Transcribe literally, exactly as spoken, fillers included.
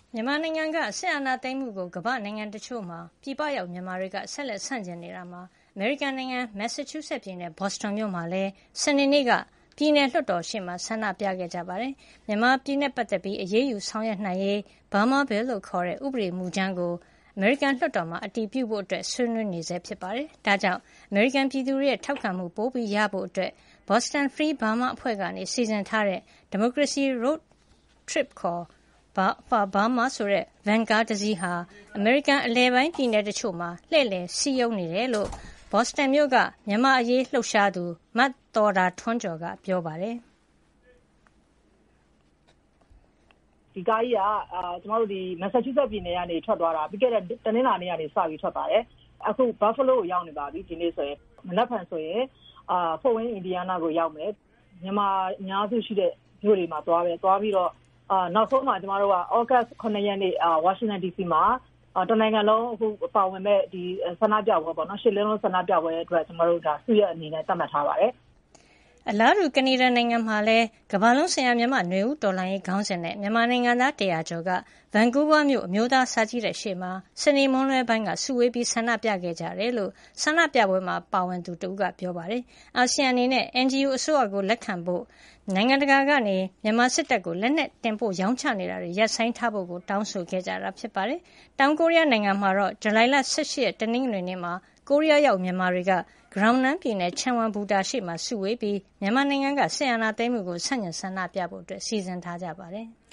မြန်မာနိုင်ငံကစစ်အာဏာသိမ်းမှုကိုကမ္ဘာ့နိုင်ငံတချို့မှာပြည်ပရောက်မြန်မာတွေကဆက်လက်ဆန့်ကျင်နေတာမှာအမေရိကန်နိုင်ငံမက်ဆာချူးဆက်ပြည်နယ်ဘော့စတွန်မြို့မှာလည်းစနေနေ့ကပြည်နယ်လွှတ်တော်ရှေ့မှာဆန္ဒပြခဲ့ကြပါတယ်။မြန်မာပြည်နဲ့ပတ်သက်ပြီးအရေးယူဆောင်ရွက်နိုင်ရေး Burma Bill လို့ခေါ်တဲ့ဥပဒေမူကြမ်းကိုအမေရိကန်လွှတ်တော်မှာအတည်ပြုဖို့ဆွေးနွေးနေဆဲဖြစ်ပါတယ်။ဒါကြောင့်အမေရိကန်ပြည်သူတွေရဲ့ထောက်ခံမှုပိုပြီးရဖို့အတွက် Boston Free Burma အဖွဲ့ကစီစဉ်ထားတဲ့ Democracy Road Trip ခေါ်Burma ဆိုတဲ့ van ကားတစီးဟာအမေရိကန်အလယ်ပိုင်းပြည်နယ်တချို့မှာလှည့်လည်စည်းရုံးနေတယ်လို့ဘော့စတန်မြို့ကမြန်မာအရေးလှုပ်ရှားသူမသော်တာထွန်းကျော်ကပြောပါတယ်။ဒီကားကြီးကကျမတို့ဒီမက်ဆာချူးဆက်ပြည်နယ်ကနေထွက်သွားတာပြီးခဲ့တဲ့တနင်္လာနေ့ကနေစပြီးထွက်ပါတယ်။အခု Buffalo ကိုရောက်နေပါပြီဒီနေ့ဆိုရင်မနက်ဖြန်ဆိုရင်အာ Fort Wayne Indiana ကိုရောက်မယ်။မြန်မာအများစုရှိတဲ့မြို့တွေမှာသွားပဲသွားပြီးတော့အာနောက်ဆုံးမှာကျမတို့က August ခုနှစ်ရက်နေ့အာ Washington ဒီ စီ မှာတနိုင်ငံလုံးအခုပါဝင်မဲ့ဒီဆန္ဒပြပွဲပေါ့နော်ရှစ်လင်းလုံးဆန္ဒပြပွဲအတွက်ကျမတို့ဒါစုရအနေနဲ့သတ်မှတ်ထားပါတယ်။အလားတူကနေဒါနိုင်ငံမှာလည်းကမ္ဘာလုံးဆိုင်ရာမြန်မာနွေဦးတော်လှန်ရေးခေါင်းစဉ်နဲ့မြန်မာနိုင်ငံသားတရာကျော်ကဗန်ကူးဗားမြို့အမျိုးသားစာကြည့်တဲ့ရှေ့မှာစနေမွန်းလွဲပိုင်းကစုဝေးပြီးဆန္ဒပြခဲ့ကြတယ်လို့ဆန္ဒပြပွဲမှာပါဝင်သူတဦးကပြောပါတယ်။အာဆီယံအနေနဲ့ အန်ဂျီအို အစိုးရကိုလက်ခံဖို့နိုင်ငံတကာကနေမြန်မာစစ်တပ်ကိုလက်နက်တင်ပို့ရောင်းချနေတာတွေရပ်ဆိုင်းထားဖို့ကိုတောင်းဆိုခဲ့ကြတာဖြစ်ပါတယ်။တောင်ကိုရီးယားနိုင်ငံမှာတော့ဇူလိုင်လ၁၈ရက်တနင်္ဂနွေနေ့မှာကိုရီးယားရောက်မြန်မာတွေကဂရောင်နမ်ပြည်နယ်ချန်ဝမ်ဘူတာရှိမှစုဝေးပြီးမြန်မာနိုင်ငံကစစ်အာဏာသိမ်းမှုကိုဆန့်ကျင်ဆန္ဒပြဖို့စီစဉ်ထားကြပါတယ်။